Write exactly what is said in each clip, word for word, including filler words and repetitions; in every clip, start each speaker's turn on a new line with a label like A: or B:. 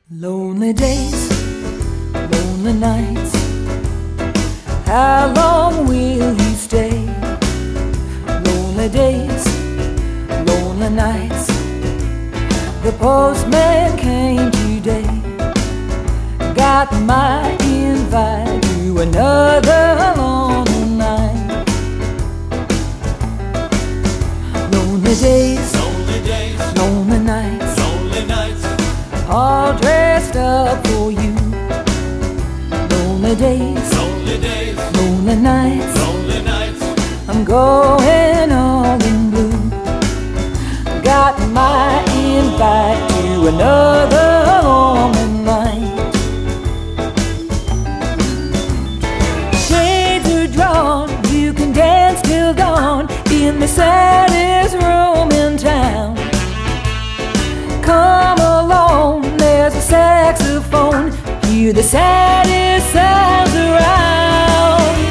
A: Lonely days, lonely nights, how long will you stay? Lonely days, lonely nights, the postman came today, got my invite to another lonely night. Lonely days,
B: Lonely days,
A: lonely nights,
B: lonely nights,
A: all dressed up for you. Lonely days,
B: lonely days,
A: lonely nights,
B: lonely nights,
A: I'm going all in blue. Got my invite to another lonely night. Shades are drawn, you can dance till dawn in the saddest room in town. Come along, there's a saxophone, hear the saddest sounds around.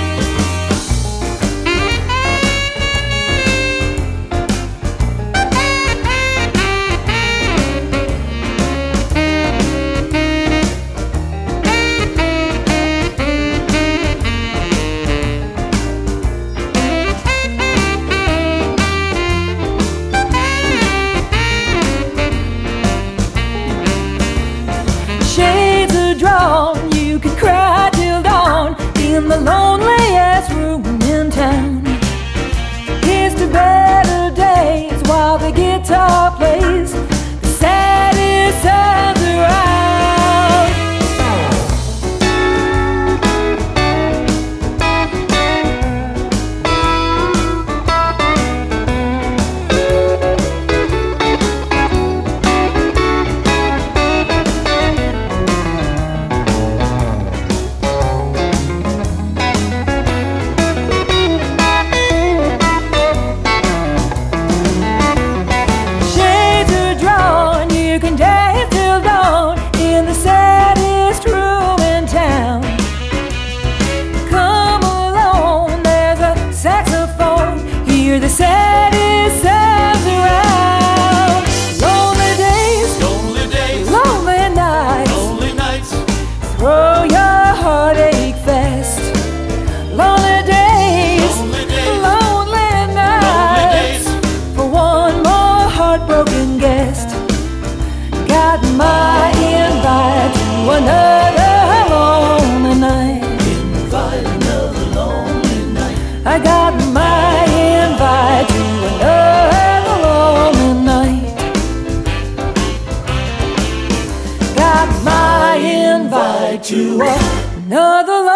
A: Shades are drawn, you can cry till dawn in the loneliest room in town. Here's to better days while the guitar plays the saddest sounds around. Hear the saddest sounds around. Lonely days,
B: lonely days,
A: lonely nights,
B: lonely nights,
A: throw your heartache fest. Lonely days,
B: lonely days,
A: lonely
B: lonely
A: nights,
B: days,
A: for one more heartbroken guest. Got my invite to another lonely night.
B: invite another lonely night.
A: I got my invite to another lonely night. Got my invite to another